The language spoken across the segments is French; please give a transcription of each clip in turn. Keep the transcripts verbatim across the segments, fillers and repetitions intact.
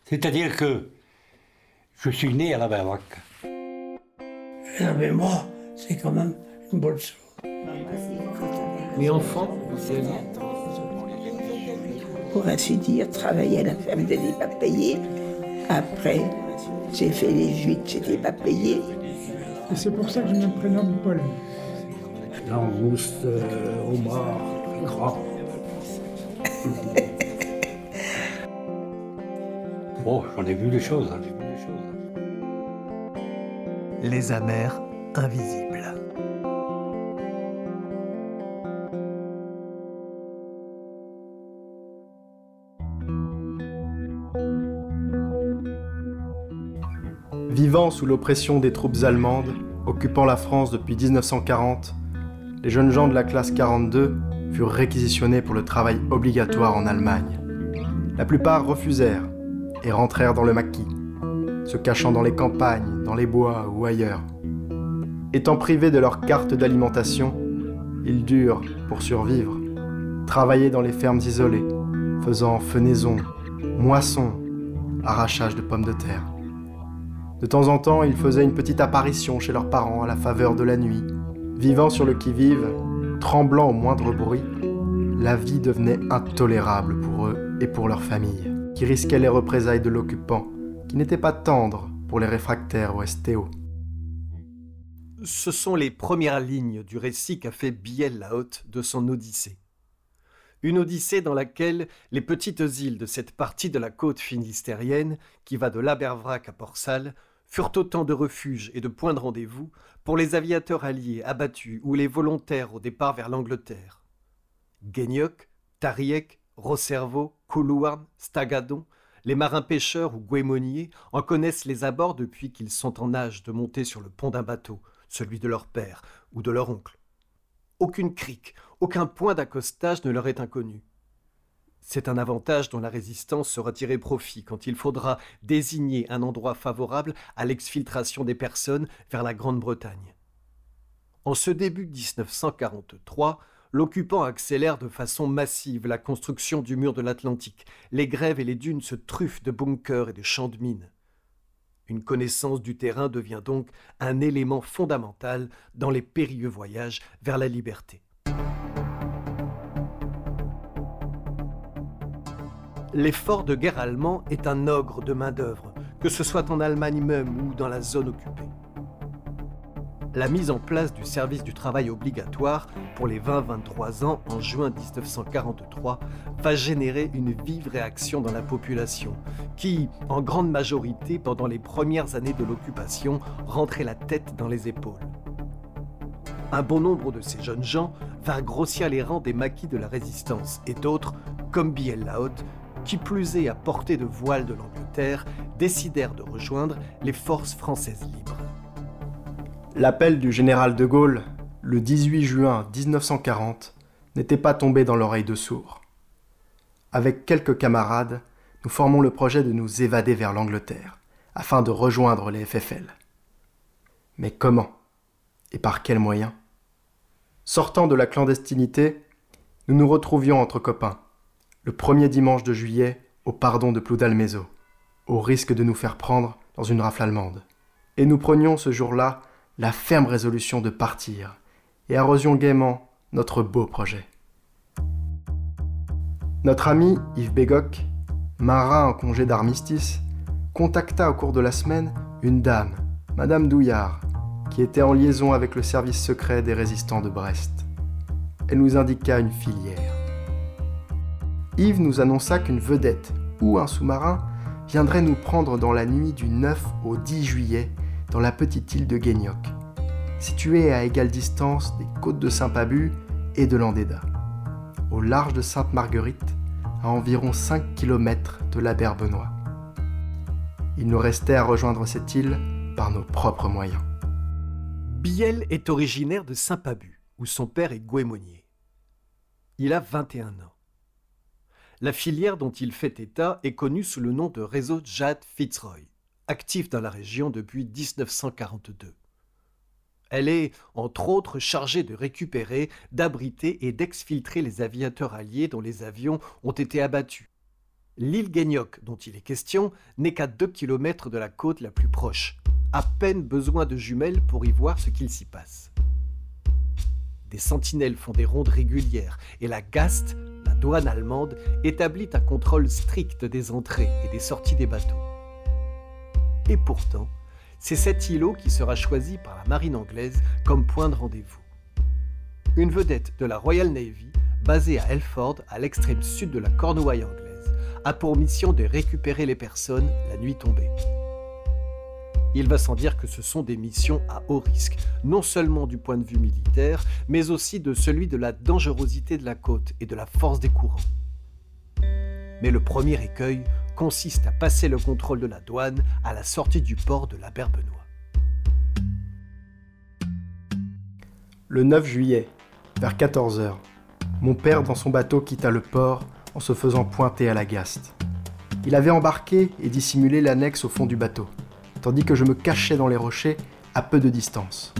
C'est-à-dire que je suis né à la Berbrac. La mémoire, c'est quand même une bonne chose. Mais enfant, vous aviez... Pour ainsi dire, travailler à la ferme, je n'étais pas payé. Après, j'ai fait les huit, je n'étais pas payé. Et c'est pour ça que je me prénomme Paul. Langouste, euh, homard, gras. Bon, j'en ai vu des choses, hein, j'ai vu des choses. Les amers invisibles. Vivant sous l'oppression des troupes allemandes, occupant la France depuis dix-neuf cent quarante, les jeunes gens de la classe quarante-deux furent réquisitionnés pour le travail obligatoire en Allemagne. La plupart refusèrent et rentrèrent dans le maquis, se cachant dans les campagnes, dans les bois ou ailleurs. Étant privés de leur carte d'alimentation, ils durent, pour survivre, travailler dans les fermes isolées, faisant fenaison, moisson, arrachage de pommes de terre. De temps en temps, ils faisaient une petite apparition chez leurs parents à la faveur de la nuit. Vivant sur le qui-vive, tremblant au moindre bruit, la vie devenait intolérable pour eux et pour leur famille, qui risquaient les représailles de l'occupant, qui n'était pas tendre pour les réfractaires au S T O. Ce sont les premières lignes du récit qu'a fait Biel-la-Haute de son Odyssée. Une odyssée dans laquelle les petites îles de cette partie de la côte finistérienne, qui va de l'Abervrac à Port-Salle, furent autant de refuges et de points de rendez-vous pour les aviateurs alliés abattus ou les volontaires au départ vers l'Angleterre. Guaignoc, Tariec, Rocervo, Coulouarn, Stagadon, les marins-pêcheurs ou guémoniers en connaissent les abords depuis qu'ils sont en âge de monter sur le pont d'un bateau, celui de leur père ou de leur oncle. Aucune crique, aucun point d'accostage ne leur est inconnu. C'est un avantage dont la résistance saura tirer profit quand il faudra désigner un endroit favorable à l'exfiltration des personnes vers la Grande-Bretagne. En ce début dix-neuf cent quarante-trois, l'occupant accélère de façon massive la construction du mur de l'Atlantique. Les grèves et les dunes se truffent de bunkers et de champs de mines. Une connaissance du terrain devient donc un élément fondamental dans les périlleux voyages vers la liberté. L'effort de guerre allemand est un ogre de main-d'œuvre, que ce soit en Allemagne même ou dans la zone occupée. La mise en place du service du travail obligatoire pour les vingt à vingt-trois ans en juin dix-neuf cent quarante-trois va générer une vive réaction dans la population qui, en grande majorité pendant les premières années de l'occupation, rentrait la tête dans les épaules. Un bon nombre de ces jeunes gens vinrent grossir les rangs des maquis de la résistance et d'autres, comme Biel-la-Haute, qui plus est à portée de voile de l'Angleterre, décidèrent de rejoindre les forces françaises libres. L'appel du général de Gaulle, le dix-huit juin dix-neuf cent quarante, n'était pas tombé dans l'oreille de sourd. Avec quelques camarades, nous formons le projet de nous évader vers l'Angleterre, afin de rejoindre les F F L. Mais comment ? Et par quels moyens ? Sortant de la clandestinité, nous nous retrouvions entre copains, le premier dimanche de juillet, au pardon de Ploudalmézeau, au risque de nous faire prendre dans une rafle allemande. Et nous prenions ce jour-là la ferme résolution de partir, et arrosions gaiement notre beau projet. Notre ami Yves Bégoc, marin en congé d'armistice, contacta au cours de la semaine une dame, Madame Douillard, qui était en liaison avec le service secret des résistants de Brest. Elle nous indiqua une filière. Yves nous annonça qu'une vedette ou un sous-marin viendrait nous prendre dans la nuit du neuf au dix juillet dans la petite île de Guaignoc, située à égale distance des côtes de Saint-Pabu et de Landéda, au large de Sainte-Marguerite, à environ cinq kilomètres de la Berbenois. Il nous restait à rejoindre cette île par nos propres moyens. Biel est originaire de Saint-Pabu, où son père est guémonier. Il a vingt et un ans. La filière dont il fait état est connue sous le nom de réseau Jade Fitzroy, actif dans la région depuis dix-neuf cent quarante-deux. Elle est, entre autres, chargée de récupérer, d'abriter et d'exfiltrer les aviateurs alliés dont les avions ont été abattus, L'île Guignoc, dont il est question, n'est qu'à deux kilomètres de la côte la plus proche. À peine besoin de jumelles pour y voir ce qu'il s'y passe. Des sentinelles font des rondes régulières et la Gast, la douane allemande, établit un contrôle strict des entrées et des sorties des bateaux. Et pourtant, c'est cet îlot qui sera choisi par la marine anglaise comme point de rendez-vous. Une vedette de la Royal Navy, basée à Elford, à l'extrême sud de la Cornouaille anglaise, a pour mission de récupérer les personnes la nuit tombée. Il va sans dire que ce sont des missions à haut risque, non seulement du point de vue militaire, mais aussi de celui de la dangerosité de la côte et de la force des courants. Mais le premier écueil consiste à passer le contrôle de la douane à la sortie du port de la Berbenois. Le neuf juillet, vers quatorze heures, mon père dans son bateau quitta le port en se faisant pointer à la Gast. Il avait embarqué et dissimulé l'annexe au fond du bateau, tandis que je me cachais dans les rochers à peu de distance.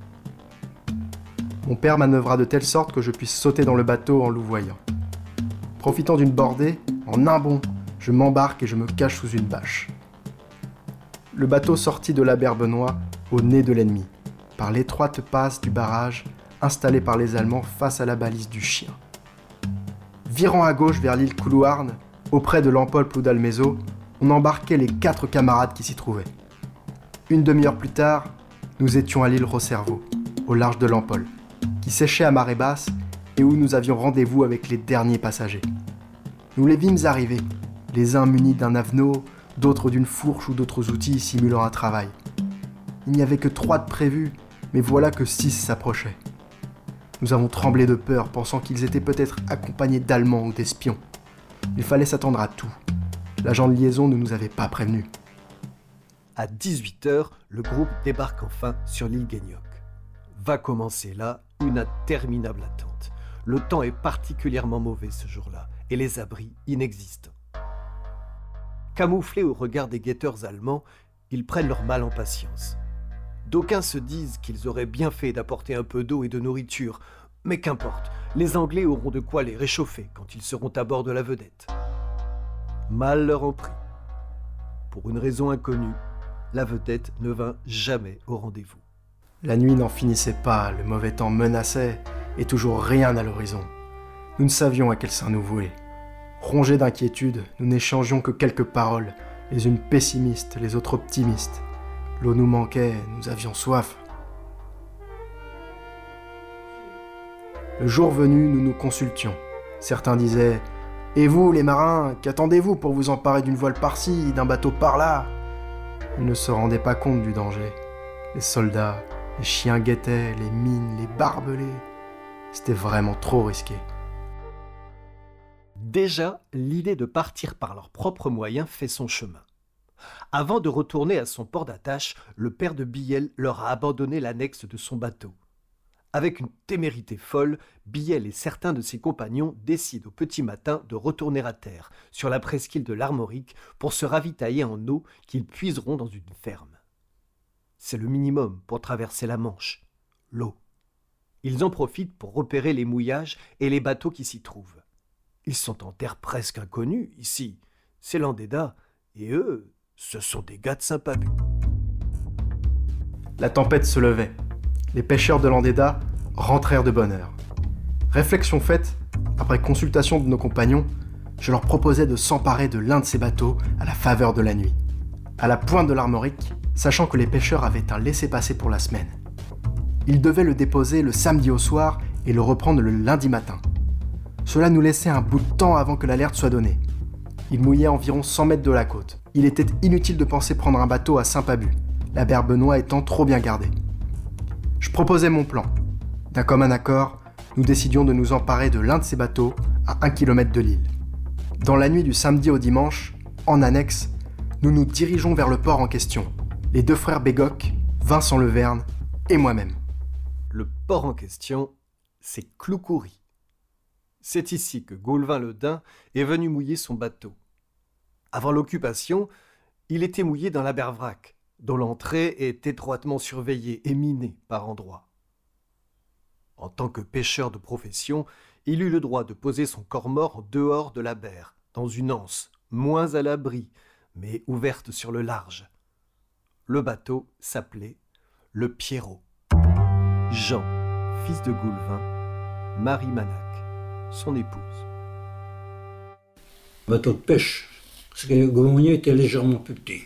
Mon père manœuvra de telle sorte que je puisse sauter dans le bateau en louvoyant. Profitant d'une bordée, en un bond, je m'embarque et je me cache sous une bâche. Le bateau sortit de la Berbenois au nez de l'ennemi, par l'étroite passe du barrage installé par les Allemands face à la balise du Chien. Virant à gauche vers l'île Coulouarn, auprès de l'Empole Ploudalmézeau, on embarquait les quatre camarades qui s'y trouvaient. Une demi-heure plus tard, nous étions à l'île Rocerveau, au large de l'Empole, qui séchait à marée basse et où nous avions rendez-vous avec les derniers passagers. Nous les vîmes arriver, les uns munis d'un avenot, d'autres d'une fourche ou d'autres outils simulant un travail. Il n'y avait que trois de prévus, mais voilà que six s'approchaient. Nous avons tremblé de peur, pensant qu'ils étaient peut-être accompagnés d'Allemands ou d'espions. Il fallait s'attendre à tout. L'agent de liaison ne nous avait pas prévenus. À dix-huit heures, le groupe débarque enfin sur l'île Guignoc. Va commencer là une interminable attente. Le temps est particulièrement mauvais ce jour-là et les abris inexistants. Camouflés au regard des guetteurs allemands, ils prennent leur mal en patience. D'aucuns se disent qu'ils auraient bien fait d'apporter un peu d'eau et de nourriture, mais qu'importe, les Anglais auront de quoi les réchauffer quand ils seront à bord de la vedette. Mal leur en prit. Pour une raison inconnue, la vedette ne vint jamais au rendez-vous. La nuit n'en finissait pas, le mauvais temps menaçait, et toujours rien à l'horizon. Nous ne savions à quel sein nous vouer. Rongés d'inquiétude, nous n'échangions que quelques paroles, les unes pessimistes, les autres optimistes. L'eau nous manquait, nous avions soif. Le jour venu, nous nous consultions. Certains disaient « Et vous, les marins, qu'attendez-vous pour vous emparer d'une voile par-ci, d'un bateau par-là » Ils ne se rendaient pas compte du danger. Les soldats, les chiens guettaient, les mines, les barbelés. C'était vraiment trop risqué. Déjà, l'idée de partir par leurs propres moyens fait son chemin. Avant de retourner à son port d'attache, le père de Biel leur a abandonné l'annexe de son bateau. Avec une témérité folle, Biel et certains de ses compagnons décident au petit matin de retourner à terre, sur la presqu'île de l'Armorique, pour se ravitailler en eau qu'ils puiseront dans une ferme. C'est le minimum pour traverser la Manche, l'eau. Ils en profitent pour repérer les mouillages et les bateaux qui s'y trouvent. Ils sont en terre presque inconnue, ici. C'est l'Andéda, et eux, ce sont des gars de Saint-Pabu. La tempête se levait. Les pêcheurs de l'Andéda rentrèrent de bonne heure. Réflexion faite, après consultation de nos compagnons, je leur proposais de s'emparer de l'un de ces bateaux à la faveur de la nuit. À la pointe de l'Armorique, sachant que les pêcheurs avaient un laissez-passer pour la semaine. Ils devaient le déposer le samedi au soir et le reprendre le lundi matin. Cela nous laissait un bout de temps avant que l'alerte soit donnée. Il mouillait environ cent mètres de la côte. Il était inutile de penser prendre un bateau à Saint-Pabu, la Berbenois étant trop bien gardée. Je proposais mon plan. D'un commun accord, nous décidions de nous emparer de l'un de ces bateaux à un kilomètre de l'île. Dans la nuit du samedi au dimanche, en annexe, nous nous dirigeons vers le port en question, les deux frères Bégoc, Vincent Leverne et moi-même. Le port en question, c'est Cloucoury. C'est ici que Gaulvin le Dain est venu mouiller son bateau. Avant l'occupation, il était mouillé dans la Bervrac, dont l'entrée est étroitement surveillée et minée par endroits. En tant que pêcheur de profession, il eut le droit de poser son corps mort en dehors de la berre, dans une anse, moins à l'abri, mais ouverte sur le large. Le bateau s'appelait le Pierrot. Jean, fils de Goulevin, Marie Manac, son épouse. Bateau de pêche, parce que le Gaumonier était légèrement plus petit.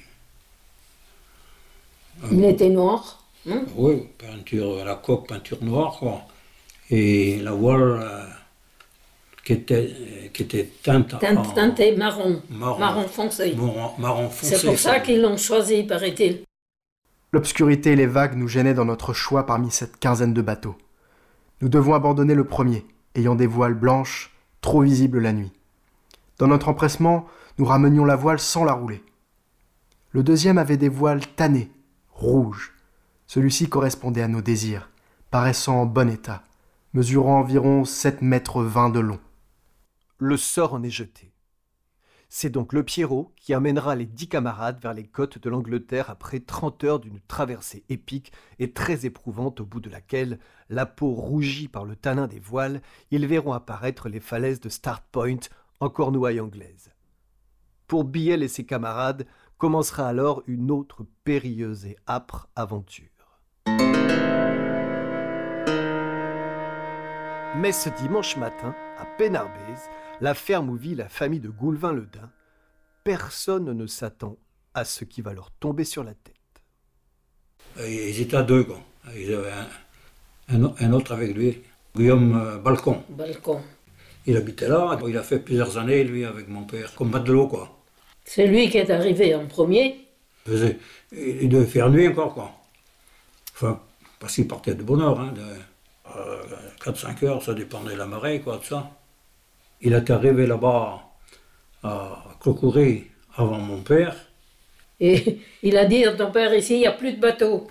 Il était noir. Hein? Oui, peinture à la coque, peinture noire, quoi. Et la voile euh, qui, était, qui était teinte Teinte, en teinté marron, marron, marron foncé. marron, marron foncé. C'est pour ça qu'ils l'ont choisi, paraît-il. L'obscurité et les vagues nous gênaient dans notre choix parmi cette quinzaine de bateaux. Nous devons abandonner le premier, ayant des voiles blanches, trop visibles la nuit. Dans notre empressement, nous ramenions la voile sans la rouler. Le deuxième avait des voiles tannées, rouges. Celui-ci correspondait à nos désirs, paraissant en bon état, mesurant environ sept mètres vingt de long. Le sort en est jeté. C'est donc le Pierrot qui amènera les dix camarades vers les côtes de l'Angleterre après trente heures d'une traversée épique et très éprouvante au bout de laquelle, la peau rougie par le tanin des voiles, ils verront apparaître les falaises de Start Point en Cornouailles anglaise. Pour Biel et ses camarades commencera alors une autre périlleuse et âpre aventure. Mais ce dimanche matin, à Pénarbèze, la ferme où vit la famille de Goulevin-le-Dain, personne ne s'attend à ce qui va leur tomber sur la tête. Ils étaient à deux, quoi. Ils avaient un, un, un autre avec lui, Guillaume euh, Balcon. Balcon. Il habitait là, il a fait plusieurs années, lui, avec mon père, comme matelot, quoi. C'est lui qui est arrivé en premier. Il, faisait, il devait faire nuit encore, quoi. Enfin, parce qu'il partait de bonne heure, hein, de euh, quatre à cinq heures, ça dépendait de la marée, quoi, tout ça. Il est arrivé là-bas à Clocoury avant mon père. Et il a dit à ton père, ici, il n'y a plus de bateau.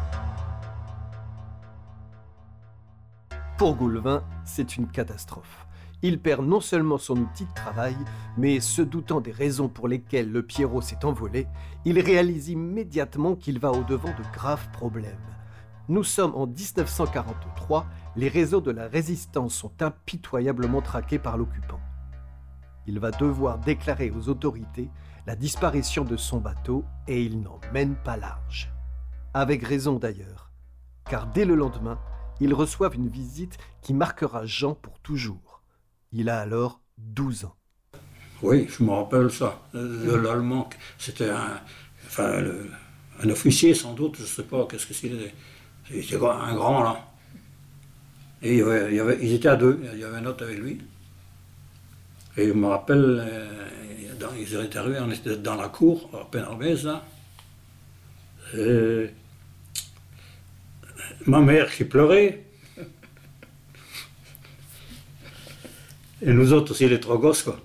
Pour Goulevin, c'est une catastrophe. Il perd non seulement son outil de travail, mais se doutant des raisons pour lesquelles le Pierrot s'est envolé, il réalise immédiatement qu'il va au-devant de graves problèmes. Nous sommes en dix-neuf cent quarante-trois, les réseaux de la résistance sont impitoyablement traqués par l'occupant. Il va devoir déclarer aux autorités la disparition de son bateau et il n'en mène pas large. Avec raison d'ailleurs, car dès le lendemain, ils reçoivent une visite qui marquera Jean pour toujours. Il a alors douze ans. Oui, je me rappelle ça. Le, l'Allemand, c'était un, enfin, le, un officier sans doute, je ne sais pas, qu'est-ce que c'était. C'était un grand là. Et il y avait, il y avait, ils étaient à deux, il y avait un autre avec lui. Et je me rappelle, euh, dans, ils étaient arrivés, on était dans la cour, à Pénarbèze, là. Et ma mère qui pleurait. Et nous autres aussi, les trois gosses, quoi.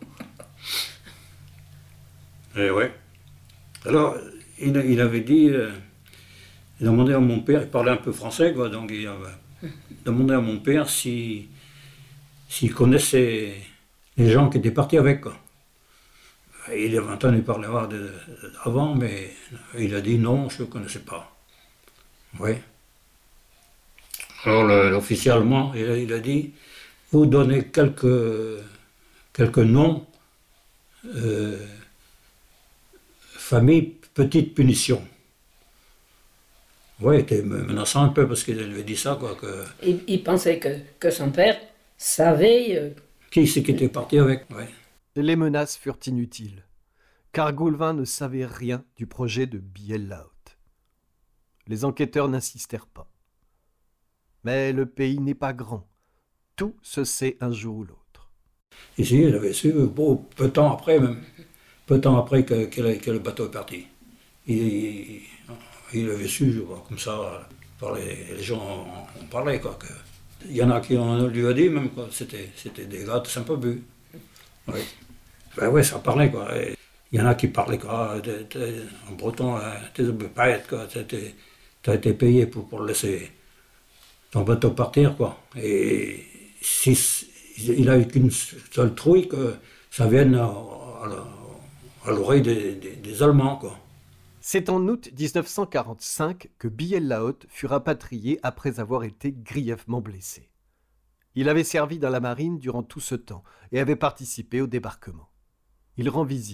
Et ouais. Alors, il, il avait dit, euh, il a demandé à mon père, il parlait un peu français, quoi, donc il avait demandé à mon père si, s'il connaissait les gens qui étaient partis avec, quoi. Il avait entendu parler avant, mais il a dit non, je ne connaissais pas. Oui. Alors l'officier allemand, il a, il a dit, vous donnez quelques, quelques noms, euh, famille, petite punition. Oui, il était menaçant un peu parce qu'il lui a dit ça, quoi. Que... Il, il pensait que, que son père savait... Euh... Qui c'est qui était parti avec, ouais. Les menaces furent inutiles, car Goulevin ne savait rien du projet de Biel-la-Haute. Les enquêteurs n'insistèrent pas. Mais le pays n'est pas grand. Tout se sait un jour ou l'autre. Ici, il avait su, bon, peu de temps après même, peu de temps après que, que, que le bateau est parti. Il, il, il avait su, je vois, comme ça, par les, les gens en, en parlaient, quoi. Que, il y en a qui on lui a dit même, quoi, c'était, c'était des gars de Saint-Pabu. Oui. Ben ouais, ça parlait, quoi. Et il y en a qui parlaient, quoi, t'es, t'es, en breton, tu ne peux pas être, quoi. Tu as été payé pour, pour laisser ton bateau partir, quoi. Et si, il a eu qu'une seule trouille que ça vienne à, à, à l'oreille des, des, des Allemands, quoi. C'est en août dix-neuf cent quarante-cinq que Biel-la-Haute fut rapatrié après avoir été grièvement blessé. Il avait servi dans la marine durant tout ce temps et avait participé au débarquement. Il rend visite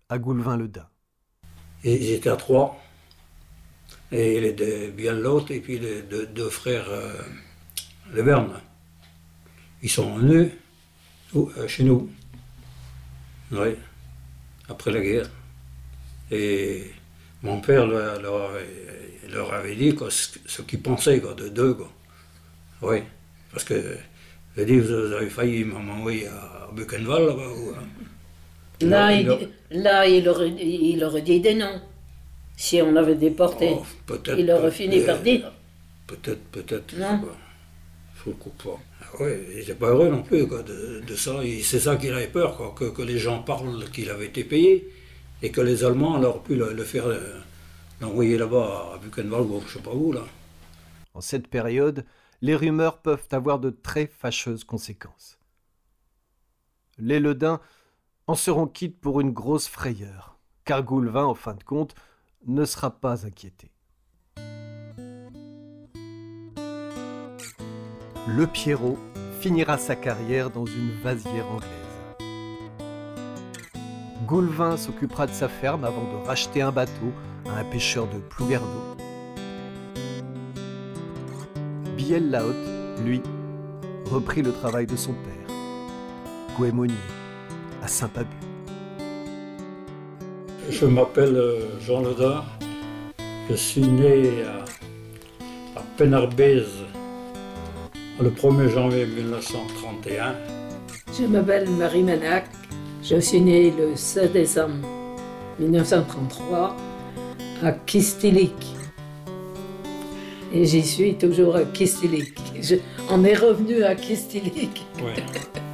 à Goulvin-le-Dain. Ils étaient à trois. Et les deux, bien l'autre, et puis les deux, deux frères euh, Leverne. Ils sont venus euh, chez nous. Oui, après la guerre. Et mon père leur, leur, avait, leur avait dit quoi, ce, ce qu'il pensait quoi, de deux. Quoi. Oui, parce que j'ai dit, vous avez failli m'envoyer à Buchenwald là-bas. Ou, là, il, leur... là il, aurait, il aurait dit des noms. Si on l'avait déporté, oh, il aurait fini par dire. Peut-être, peut-être. Non. Je ne coupe pas. Ah ouais, il n'était pas heureux non plus quoi, de, de ça. C'est ça qu'il avait peur, quoi, que, que les gens parlent qu'il avait été payé et que les Allemands auraient pu le, le faire, l'envoyer là-bas à Buchenwald ou je ne sais pas où. Là. En cette période, les rumeurs peuvent avoir de très fâcheuses conséquences. Les Ledin en seront quittes pour une grosse frayeur, car Goulvin, en fin de compte, ne sera pas inquiété. Le Pierrot finira sa carrière dans une vasière anglaise. Goulvin s'occupera de sa ferme avant de racheter un bateau à un pêcheur de Plouguerneau. Biel-la-Haute, lui, reprit le travail de son père, goémonier à Saint-Pabu. Je m'appelle Jean Ledin, je suis né à, à Penarbèze le premier janvier mille neuf cent trente et un. Je m'appelle Marie Manac, je suis née le sept décembre mille neuf cent trente-trois à Kistilik. Et j'y suis toujours à Kistilik. Je, on est revenu à Kistilik. Ouais.